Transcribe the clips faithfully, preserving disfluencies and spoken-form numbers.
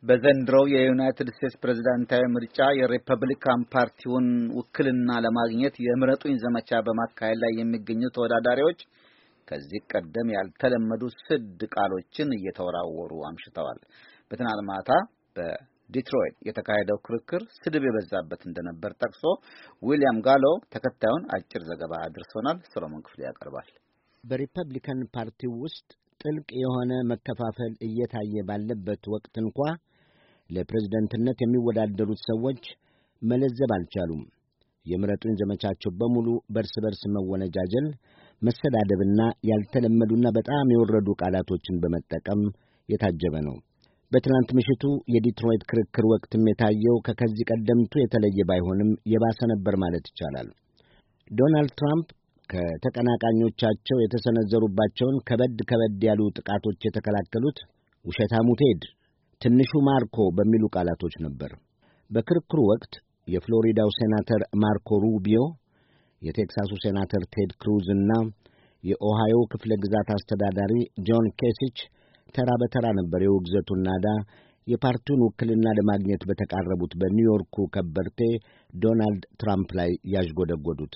በዘንድሮው የዩናይትድ ስቴትስ ፕሬዝዳንታዊ ምርጫ የሪፐብሊካን ፓርቲውን ውክልና ለማግኘት የምረጡኝ ዘመቻ በማካሄድ ላይ የሚገኙ ተወዳዳሪዎች ከዚህ ቀደም ያልተለመዱ ስድ ቃሎችን እየተወራወሩ አምሽተዋል። በትናንት ማታ በዲትሮይት የተካሄደው ክርክር ስድብ የበዛበት እንደነበር ጠቅሶ ዊሊያም ጋሎ ተከታዩን አጭር ዘገባ አድርሶናል። ሰሎሞን ክፍሌ ያቀርባል። በሪፐብሊካን ፓርቲው ውስጥ ጥልቅ የሆነ መከፋፈል እየታየ ባለበት ወቅት እንኳ ለፕሬዝደንትነት የሚወዳደሩት ሰዎች መለዘብ አልቻሉም። የምረጡኝ ዘመቻቸው በሙሉ በርስ በርስ መወነጃጀል፣ መሰዳደብና ያልተለመዱና በጣም የወረዱ ቃላቶችን በመጠቀም የታጀበ ነው። በትናንት ምሽቱ የዲትሮይት ክርክር ወቅትም የታየው ከከዚህ ቀደምቱ የተለየ ባይሆንም የባሰ ነበር ማለት ይቻላል። ዶናልድ ትራምፕ ከተቀናቃኞቻቸው የተሰነዘሩባቸውን ከበድ ከበድ ያሉ ጥቃቶች የተከላከሉት ውሸታሙ ቴድ፣ ትንሹ ማርኮ በሚሉ ቃላቶች ነበር። በክርክሩ ወቅት የፍሎሪዳው ሴናተር ማርኮ ሩቢዮ፣ የቴክሳሱ ሴናተር ቴድ ክሩዝ እና የኦሃዮ ክፍለ ግዛት አስተዳዳሪ ጆን ኬሲች ተራ በተራ ነበር የውግዘቱን ናዳ የፓርቲውን ውክልና ለማግኘት በተቃረቡት በኒውዮርኩ ከበርቴ ዶናልድ ትራምፕ ላይ ያዥጎደጎዱት።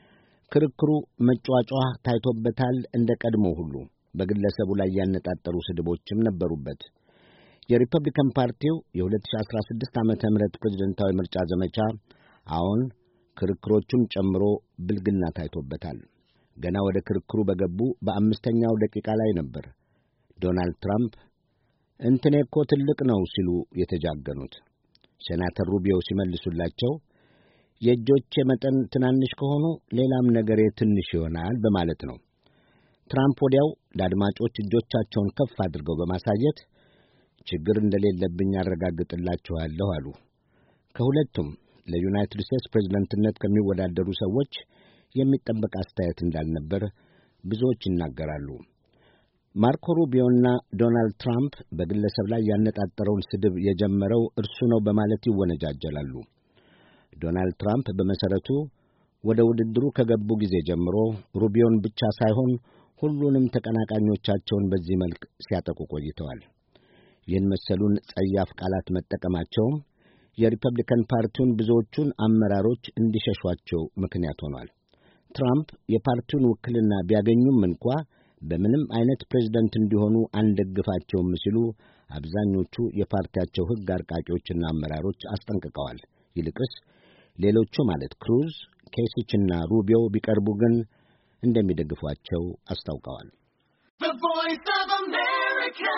ክርክሩ መጫጫህ ታይቶበታል። እንደ ቀድሞ ሁሉ በግለሰቡ ላይ ያነጣጠሩ ስድቦችም ነበሩበት። የሪፐብሊካን ፓርቲው የ2016 ዓመተ ምህረት ፕሬዝደንታዊ ምርጫ ዘመቻ አሁን ክርክሮቹን ጨምሮ ብልግና ታይቶበታል። ገና ወደ ክርክሩ በገቡ በአምስተኛው ደቂቃ ላይ ነበር ዶናልድ ትራምፕ እንትኔ እኮ ትልቅ ነው ሲሉ የተጃገኑት። ሴናተር ሩቢዮ ሲመልሱላቸው የእጆቼ መጠን ትናንሽ ከሆኑ ሌላም ነገሬ ትንሽ ይሆናል በማለት ነው። ትራምፕ ወዲያው ለአድማጮች እጆቻቸውን ከፍ አድርገው በማሳየት ችግር እንደሌለብኝ አረጋግጥላችኋለሁ አሉ። ከሁለቱም ለዩናይትድ ስቴትስ ፕሬዝደንትነት ከሚወዳደሩ ሰዎች የሚጠበቅ አስተያየት እንዳልነበር ብዙዎች ይናገራሉ። ማርኮ ሩቢዮና ዶናልድ ትራምፕ በግለሰብ ላይ ያነጣጠረውን ስድብ የጀመረው እርሱ ነው በማለት ይወነጃጀላሉ። ዶናልድ ትራምፕ በመሰረቱ ወደ ውድድሩ ከገቡ ጊዜ ጀምሮ ሩቢዮን ብቻ ሳይሆን ሁሉንም ተቀናቃኞቻቸውን በዚህ መልክ ሲያጠቁ ቆይተዋል። ይህን መሰሉን ጸያፍ ቃላት መጠቀማቸውም የሪፐብሊካን ፓርቲውን ብዙዎቹን አመራሮች እንዲሸሿቸው ምክንያት ሆኗል። ትራምፕ የፓርቲውን ውክልና ቢያገኙም እንኳ በምንም አይነት ፕሬዝደንት እንዲሆኑ አንደግፋቸውም ሲሉ አብዛኞቹ የፓርቲያቸው ሕግ አርቃቂዎችና አመራሮች አስጠንቅቀዋል። ይልቅስ ሌሎቹ ማለት ክሩዝ፣ ኬሲችና ሩቢዮ ቢቀርቡ ግን እንደሚደግፏቸው አስታውቀዋል።